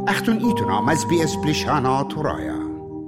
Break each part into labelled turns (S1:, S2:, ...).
S1: أختن إيتنا مزبيس بلشانا ترايا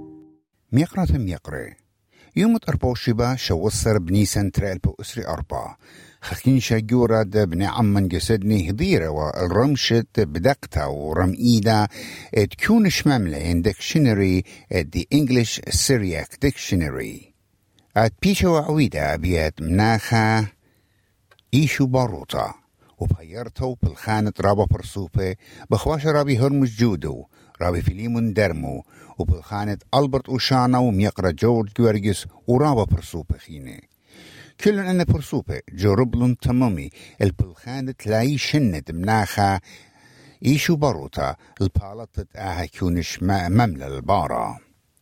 S1: ميقرة يوم 24 شوصر بني سنترال بأسري 4 خكينشا جورا بني عمان جسدني هضيرة والرمشت بدقتا ورمئيدا تكونش مملين ديكشنري دي انجلش سيرياك ديكشنري بيشا وعويدا بيات مناخا إيشو باروتا وبهيرتو بالخانة رابا برسوبة بخواش رابي هرمز جودو رابي فيليمون درمو وبالخانة ألبرت أوشانا وميقرا جورج جورجس ورابا برسوبة خيني كلن أنا برسوبة جربلن تمامي البلخانة تلاقي شنت مناخا إيشو باروتا البالطة كونش مملة البارا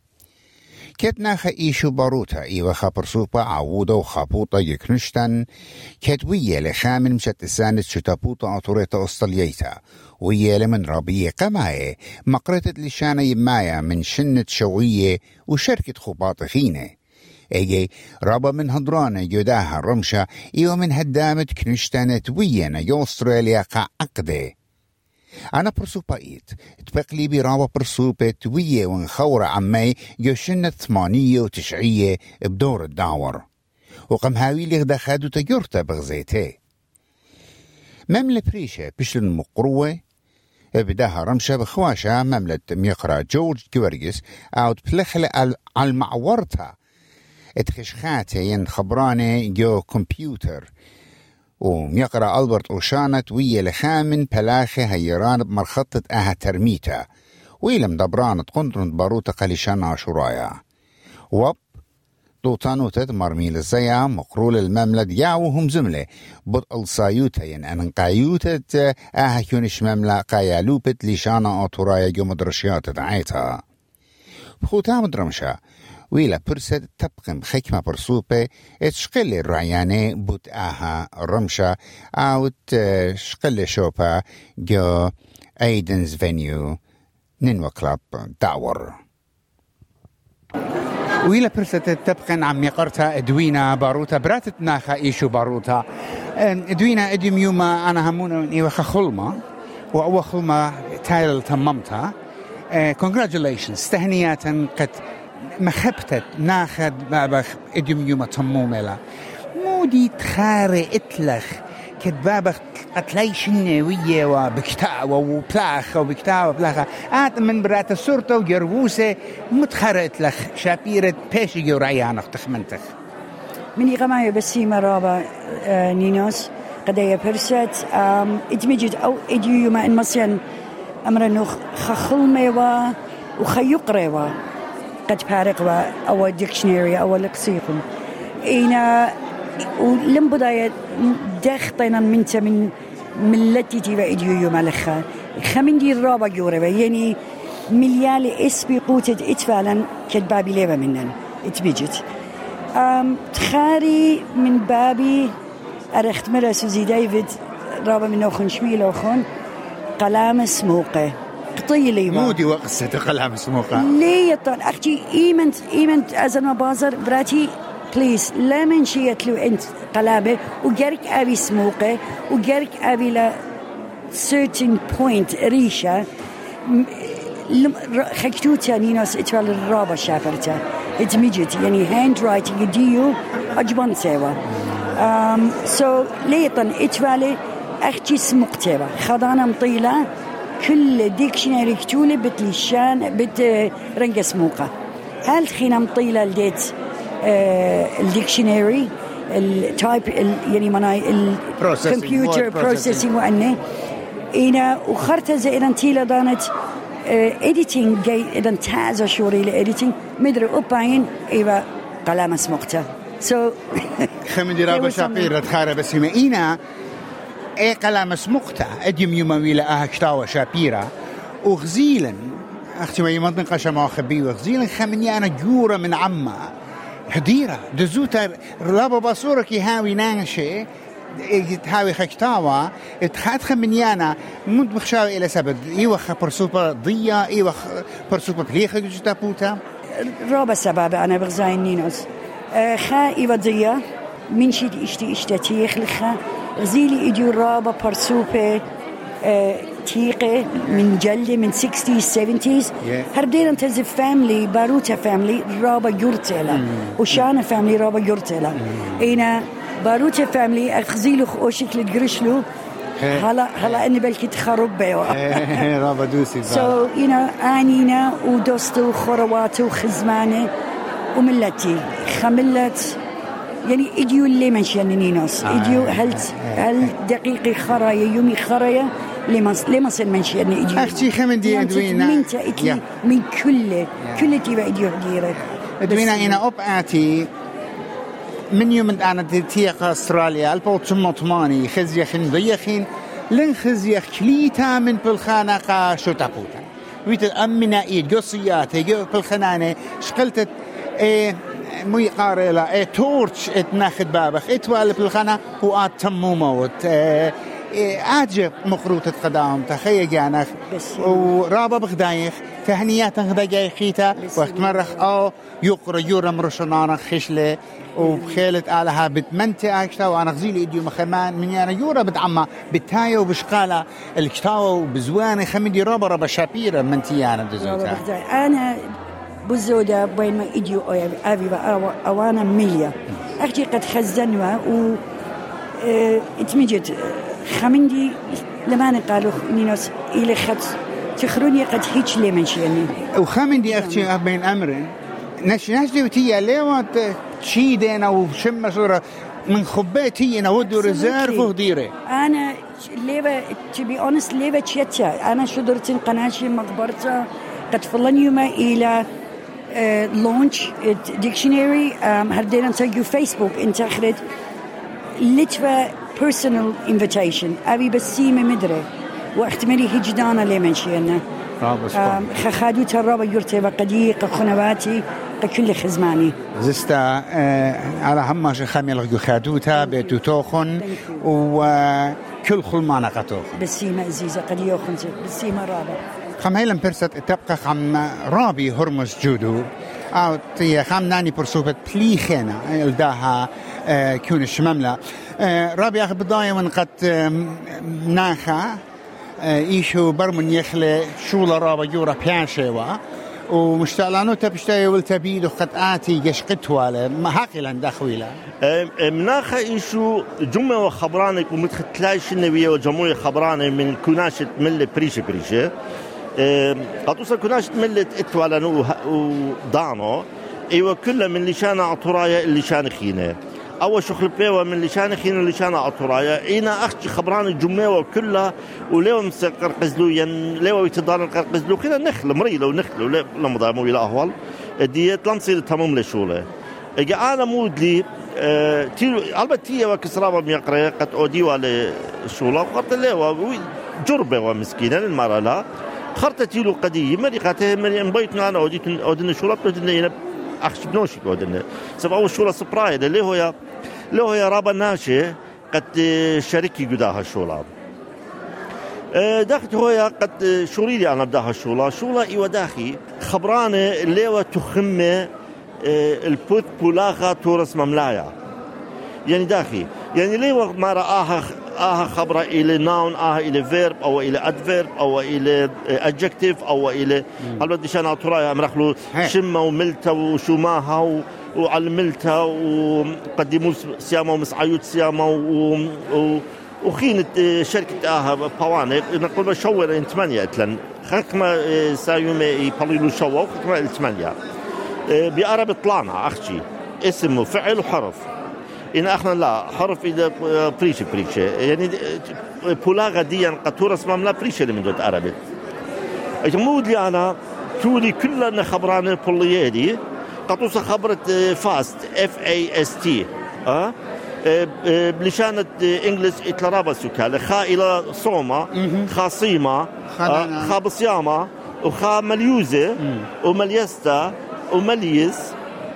S1: كت ناخا إيشو باروتا إيوة خابرسوبة عودة وخابوطة يكنشتن كت ويا لخامن مشت سانت شتابوطة أطوريتا أستلييتا ويا لمن رابية قماية مقرتت لشانة يمايا من شنة شوية وشركة خباط خينة ايجي رابا من هدرانة جداها رمشة إيوة من هدامت كنشتانت ويانا يو أستراليا قا عقدة أنا برسوبة إيت تبقلي برابا برسوبة توية ونخورة عمي يوشنة 98 بدور الدعور وقم هاويلي غدا خادو تجورتا بغزيته مملة بريشة بشل مقروة بداها رمشة بخواشة مملة ميقرا جورج جورجس أو تبلخل على المعورتا اتخشخاتين خبرانة جو كمبيوتر وميقرأ ألبرت أوشانة ويا لخامن بلاخة هيران بمرخطة ترميتا ويلم دبرانة قندرن باروتا قليشان عشرايا وب دوتانوتت مرميل الزيا مقرول المملة دياوهم زملة بطل صايوتين أنقايوتت كونش مملة قايالوبت ليشانا أطرايا جو مدرشيات دعيتها بخوتا مدرمشا ويلا برسد تبقم خكمة برسوبة اتشقل الرعيانة بوت رمشة او تشقل شوبة جو ايدنز فينيو نينوى كلاب داور ويلا برسد تبقن عم يقرتا ادوينا باروتا براتت ناخا ايشو باروتا ادوينا اديم يوما انا همونا ايوخا خلمة واو خلمة تايل تممتها congratulations تهنيات قد مخبتت ناخد بابخ اديم يوم تموملا مودي تخاري اتلخ كد بابخ اتلايش النوية وبكتاء وبلاخ وبكتاء وبلاخ من برات السورة وجروسة متخاري اتلخ شابيرة بيشي يوريانخ تخمنتخ
S2: مني غماية بسيمة رابا نينوس قدايا برسات ادمجد او اديو يوم ان مصيان امرنو خخلمة وخيقرة قد فارق أو ديكشنري أو لقصيكم إنا ولم بداية دختنا من ملتي وإديو يوم الخا خمن دي الرابع جوربة يعني مليال اسبي قوتت اتفالا كدبابي ليبا منن اتبجت تخاري من بابي أرخت مرة سوزي ديفيد رابع من أخن شميل أخن قلام سموقه قطيلي
S1: مودي وقصة قلام سموقه
S2: ليه طال أختي إيمنت أزنا بازر براتي بليز لا من شيء يتلو أنت قلابه وجرك أبي سموقه وجرك أبي لا certain point ريشة خكتوتا نيناس اتوال الرابع شافرتا اتمجت يعني hand writing يديو أجبان سوا so ليه طال اتوالي أختي سموقتها خضانا مطيلة كل ديكشنري كتولي بتليشان رنجة سموقة هل خينا مطيلة لديت الديكشنري التايب يعني مناي الكمبيوتر بروسيسنج وأنه إنا وخرتها زي إذا تيلا دانت editing جاي إذا تازا شوري لإديتينج مدري أباين إيوه قلامة سموقتها so
S1: خمدي رابا شابير تخارب بسيمة إنا اي قلام سمقتا اديم يومويلا كتاوة شابيرا وغزيلا اختي ما يمنطقة شما خبي وغزيلا خمنيانا جورة من عما هديرة دزوتا رابا باصورك يهاوي نانشي هاوي خكتاوة اتخاد خمنيانا منت مخشاوي الى سبب ايوه برسوبة ضية ايوه برسوبة بليخة جوتا بوتا
S2: رابا سبب انا بغزاين نينوز خا ايوه ضية من شيد اشتي اشتاتي يخلخها غزيلي إديو رابا برسوبة تيقة من جلة من 60s 70s هردينا تزف فاملي باروتا فاملي رابا جورتيلا وشانا فاملي رابا جورتيلا إنا باروتا فاملي أخزيلو أوشكل تقرشلو هلا إني بلكي تخرب بيوا
S1: رابا دوسي
S2: so آنينا ودوستو وخرواتو وخزمانة وملتي خملت يعني إديو اللي منشان نينوس إديو هل دقيقي خرايا يومي خرايا لمس المنشان إديو
S1: أختي خمدي أدوينا
S2: من تأتي من كل تيبا إديو ديرك
S1: أدوينا إنا أب آتي من يوم أنا تيق أستراليا البوتشم طماني خزيخين ضيخين لن خزيخ كليتا من بالخانقة شو تابوتا ويت أمنا قصيات بالخنانة شقلت مي قارئة تورش اتناخد بابخ اتوالب بالخنا وآت تمو موت آجب مخروطة قدام تخيي جانخ ورابا بغدايخ تهنيات غدا جاي خيتا وقت مرخ يقرأ يورم رشنانا خشلة وبخيلة آلها بتمنتي أكشتا وأنا غزيل إديو مخمان من يعني يورا بدعما بتايا وبشقالة الكتاوة وبزواني خمدي رابا شابيرا منتيانا بزوتا
S2: أنا بزودة بين ما إديو أبي أوانا مليا أختي قد خزنوا و اتمجد خمندي لما نقالوا نينوس إلى خط تخروني قد هيج لي منشيني
S1: وخمندي أختي بين أمرين نشدي وتيا ليوات شي دينا وشم صورة من خباتي أنا ودو رزارف وديره
S2: أنا ليبا to be honest ليبا تشيتشا أنا شدرت قناشي مقبرتها قد فلان يوم إلى launch dictionary هردينا نسوي فيسبوك انت أخرج لتفا personal invitation أبي بسيمة مدري واحتمالي هجدانا لمن شيئنا خخادو ترابا يرتبا قديقة خنواتي كل خزماني
S1: زستا على هماش خامي لغو خادوتا بيتو توخن وكل خلمانا قطوخن
S2: بسيمة عزيزة قد يوخن بسيمة رابا
S1: خم هيلم برست تبقى خم رابي هرمز جودو أو تي خم ناني برسوبة بليخينا الداها كون الشمملة رابي أخي بداية من قد ناخا إيشو برمن يخلي شولة رابا جورا بيانشيوا ومشتعلانو تبشتاي والتبيد وقد آتي يشقت واله ما حقلا دخويلا
S3: مناخا إيشو جمع وخبرانك ومتختلاش النبيه وجمهورية خبرانه من كناشة ملة بريشة قطوسا كناشة ملة اتوالانو ودانو ايوه كلها من لشان عطرايا اللشان خينه أول شغل بيوه من لشان خين اللشان عطرايا إينا أختي خبران الجمعة كلها وليو مسقر قزلو ين ليو يتدار القزلو كنا نخل مريلو نخلو لما ضامو إلى أهوال دي تلانصير تمام لشوله إجا أنا مودلي تيلو البتيه وكسرابة ميقرأ قد أوديوا لشوله وقرت ليو جربة ومسكينة المرة لا خرت تيلو قديم مريقاته مري انبيتنا أنا أودين شوله بدنا أخش بنوشي كودنا سبب أول شوله سبرايد اللي هو يا رابا ناشي قد شريكي قداها شوله داخل هو قد شوريلي أنا بداها شوله إيوه داخي خبرانة اللي هو تخمة البوت بولاخة تورس مملايا يعني داخي يعني ليه ما رآها خبرة إلى noun إلى verb أو إلى adverb أو إلى adjective أو إلى هل بدي شان عطرايا مرخلو شمة وملتا وشماها وعلملتا وقدموا سيامة ومسعيوت سيامة وخينة شركة بواني نقول بشور إن 8 إتلن خكمة سايوم يبليلو شوا وخكمة الثمانية بأرب طلعنا أختي اسم وفعل وحرف إن أخنا لا حرف إذا بريشة يعني بولاغة دي قطورة اسمهم لا بريشة اللي من دوت عربي أجمود لي أنا تولي كلنا خبرانة بولية دي قطوسة خبرة فاست FAST بلشانة إنجلس إتلرابة سكالة خائلة صومة خاصيمة خابصيامة وخا مليوزة ومليستا ومليس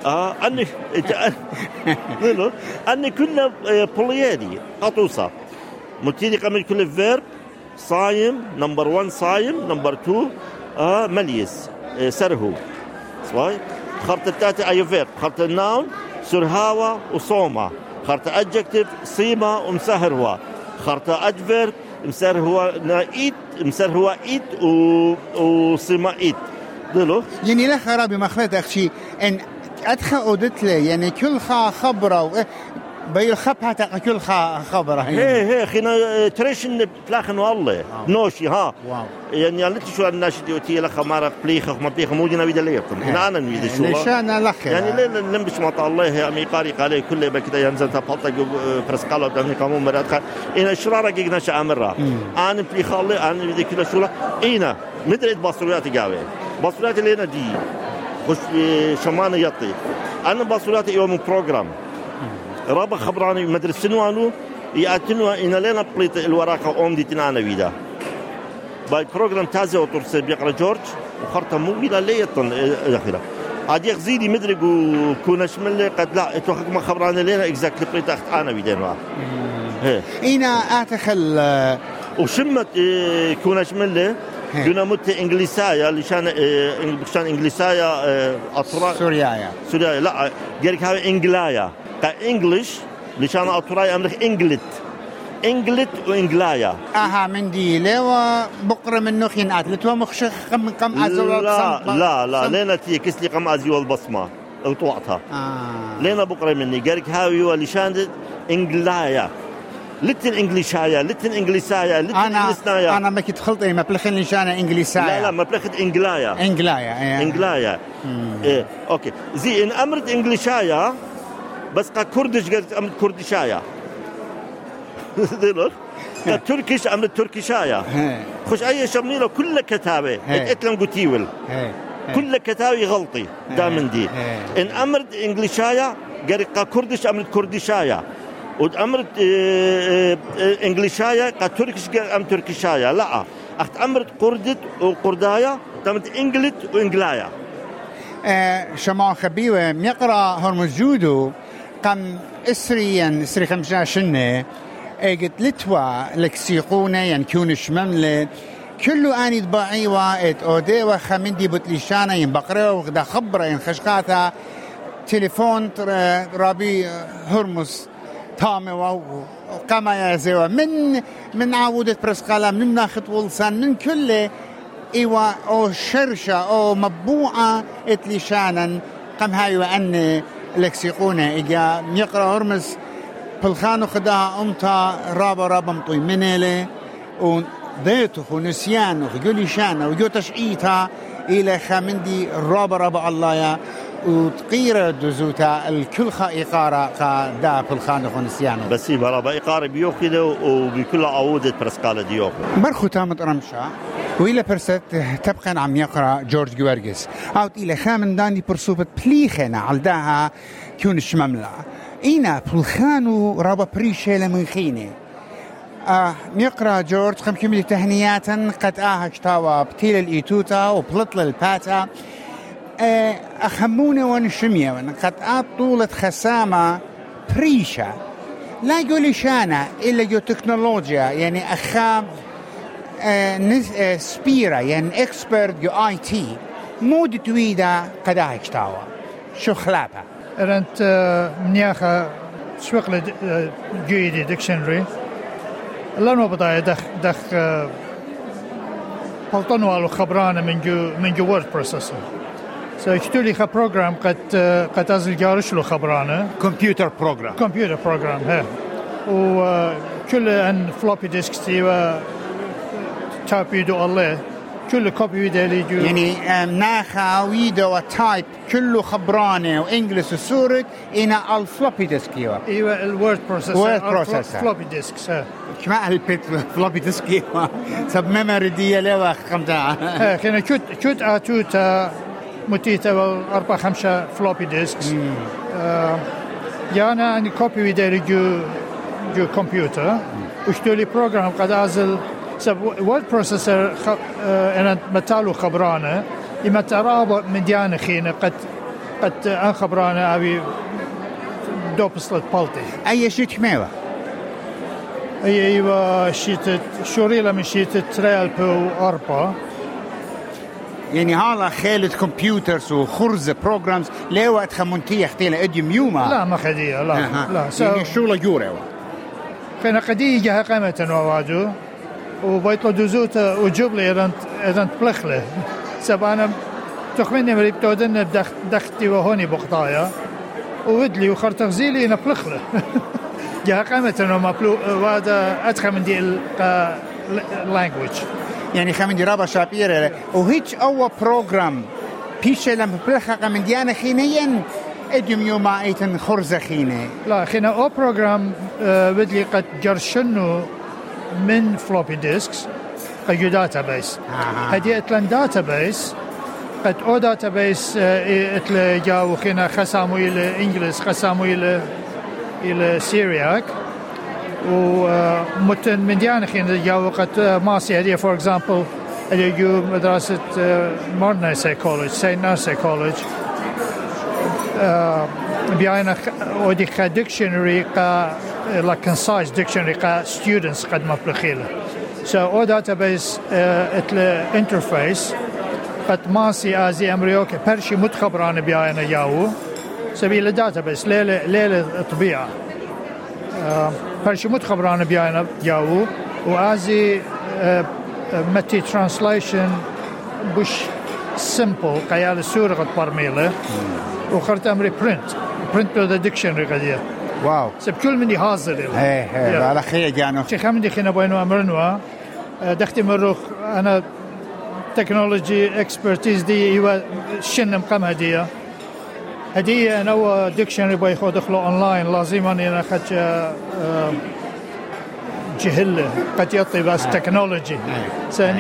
S3: أني كل بوليادي قطوسة متيني قمل كل فيرب صايم نمبر 1 صايم نمبر 2 مليس سرهو صاي خرط التاتي أي فيرب خرط الناون سرهاوة وصومة خرط أدجكتيف صيمة ومسهروا خرط أدفيرب مسار هو نايت مسار هو إيت وصمائيت دلو
S1: يعني لا خرابي مخلط أخشي إن أدخل أودت لي يعني كل خبرة بيلخبها كل خبرة
S3: هي خينا تريشن بلاخن والله نوشي ها
S1: واو.
S3: يعني قلت شو الناس دي وتي لخ مارق بليخ ما بليخ موجنا بيد ليكم أنا نريد شو
S1: ليش أنا لخ
S3: يعني لا نمبش ما الله هي أميقاري قالي كله بكذا ينزل تبطل برسقالة دمني كمون مرات إن الشرارة جينا شامرة أنا بليخ الله أنا بدي كل شو لا إينا مدري بصريات جاوي بصريات اللي أنا دي خش شمان يطي أنا بصريات يوم برنامج رابع خبراني مدرسة نوانو يأتنوا إن لنا بليت الوراقة أم دي تنانا ويدا باي برنامج تازة وترسل بيقرأ جورج وخرطة موبيلة ليطن الأخيرة عاد يخزيدي مدري كونش ملي قد لا اتوخك ما خبراني لنا إكزاكتلي بليت أخت أنا ويدا نوا
S1: إينا أتخل
S3: وشمت كونش ملي دون مت إنجليزية لشان إنجليزية أطراء
S1: سوريايا
S3: لا جرك هاي إنجلايا كإنجليش لشان أطراء أمريك إنجلت وإنجلايا
S1: من دي لوا بقرة من نخين أتلت ومخشخ قم أزول
S3: لا لينا تي كسلي قم أزول بصمة وطوعتها لينا بقرة مني جرك هاي ولشان إنجلايا لتن إنجليشايا لتن إنجليسايا لتن إنجليسنايا
S1: أنا ما كنت خلطي ما بلخن لشانة إنجليسايا
S3: لا ما بلخت إنجلايا إيه أوكي زي إن أمرت إنجليشايا بس كردش قلت أمرت كردشايا دلوقتي تركيش أمرت تركيشايا خش أي شميلة كل كتابة اتلم قتيول كل كتابة غلطي دامن دي إن أمرت إنجليشايا قلت كردش أمرت كردشايا وأمرت إنجليشايا كتركيش أم تركيشايا لا أخت أمرت قردت وقردايا تمت إنجلت وإنجلايا
S1: شمع خبيوة يقرأ هرمز جودو قم إسري خمسة شنة قلت لتوا لكسيقونة ينكونش مملة كله آني ضباعيوة أوديوة خمندي بطليشانة ينبقروا وغدا خبرة ينخشقاتها تليفون رابي هرمز تامي وقاما يزيوا من عودة برسقالة من ناخد ولسان من كل إيوا أو شرشة أو مبوعة اتليشانا قم هاي وأن لكسيقونة إجا يقرأ هرمز بالخانو خداها أمتا رابا مطوي منيلي وديتو ونسيانو ويقولي شانا ويقول تشعيتها إلى خامندي رابا الله وتقير دزوتا الكل إقارة دا بالخانو ونسيانو
S3: بس رابا إقارة بيوكي وبكل عودة برسقالة ديوكي
S1: مرخو تامت رمشا وإلى برست تبقى عم يقرأ جورج جوارجس أو إلى خامن داني برسوبة بليخنا علداها كونش مملع إينا بالخانو رابا بريشة لمن خيني يقرأ جورج خم كملي تهنياتا قد كتاوى بتيل الإيتوتا وبلطل الباتا أخمونة ونشمية قد طولة خسامة بريشة لا يقولي شانا إلا جو تكنولوجيا يعني أخام سبيرا يعني اكسبرت جو اي تي مود تويدا قداها كتاوى شو خلابها
S4: أنت منياخة شوقل جيدي ديكشنري لانو بضايا دخ بلطنوالو خبرانة من جو وورد بروسيسور سيكتولي خا بروجرام قد أزل جارش له خبرانة
S1: كمبيوتر بروجرام
S4: ها وكل أن فلوبي ديسك تيوا تابيدو الله كل كوبي ويدالي جو
S1: يعني ناخا ويدو وتايب كله خبرانه وانجلس وسورك إنا الفلوبي ديسك
S4: ايوه الوورد بروسيسور فلوبي ديسك
S1: كما البيت فلوبي ديسك سب ميموري دي لوا خمسة
S4: خينا كوت اتوتا متيتا 4-5 فلوبي ديسكس يانا اني كوبي ويدالي جو كمبيوتر وشتولي بروجرام قد ازل سب وورد بروسيسور أنا متالو خبرانة إما ترابط مديانة خينة قد أن خبرانة أبي دوبسلت بالتي
S1: أي شيء كميوة
S4: أيوة شيت شوريلا من شيت تريال بو أربا
S1: يعني هلا خيلة كمبيوترز وخرز بروجرامز ليه وقت خمونتية اختيلا اديوم يوما
S4: لا ما خدية لا
S1: يعني شو لجورة
S4: خينا قدية جاها قيمة وواجو وبيطلع دوزوتا وجبلي إذا بلخله سبانا تخمني مريب تودن دختي وهوني بقطايا وودلي وخرتغزيلي نبلخله جاء قامت إنه مبلو وهذا أدخل من دي language
S1: يعني خمن دي رابا شابيرة وهيج أول بروغرام بيشة لما بلخة من ديانا خينيا اديم يوما ايتن خرزة خينة
S4: لا خينا أو بروغرام بدلي قد جرشنو من فلوبي ديسكس قد يو داتابيس هدي اتلان داتابيس قد او داتابيس اتل جاو خينا خسامو الى انجلس خسامو الى سيرياك ومتن من ديانا خينا جاو قد ماسي هدي فور اكزامبل هدي جو مدرسة مورنيسي كولج سيناسي كولج بيانا ودي خا ديكشنري قا لا كونسايز ديكشنري قا ستودنتس قد مبلخيله سو او داتابيس اتل انترفيس قد ماسي ازي امريوك برشي متخبران بيانا ياو سبيل الداتابيس ليله طبيعه برشي متخبران بيانا ياو وازي متي ترانسليشن بش سمبل قيال السورة قد برميله وخرت أمري برنت ذا ديكشنري قديه
S1: واو
S4: سب كل مني حاضر
S1: ايه على خير جانو
S4: شيخ من دي خينا بينو أمرنوا دختي مروخ أنا تكنولوجي اكسبرتيز دي يوا شنم قم هدية أنا هو ديكشنري بيخو دخلوا أونلاين لازم أنا خدش جهله قد يطي بس تكنولوجي سان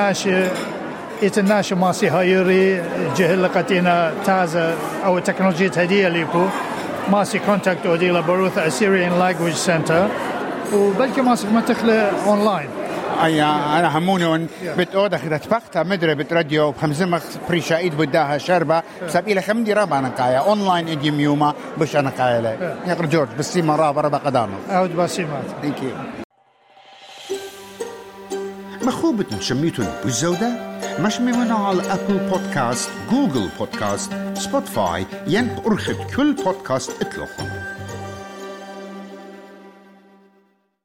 S4: إيت ماسي هايري جهله قتينا تازة أو تكنولوجيا هدية ليكو ماسي كونتاكت وديلا بروث Assyrian Language Center وبلكي ماسي ما تخلى أونلاين
S1: أنا همونون بتأودا خدت فقطة مدري بتراديو بخمسمخ بريشايد بداها شربة بسبب إلى خمدي رابا نقايا أونلاين إديم يوما بش أنا قايا لي يقر جورج بسيما رابا قدامه
S4: أود بسيمات
S1: Thank you
S5: مخوبة شميتون بالزودة مش ممنوع على أبل بودكاست جوجل بودكاست سبوتيفاي ينب أرخد كل بودكاست اطلقهم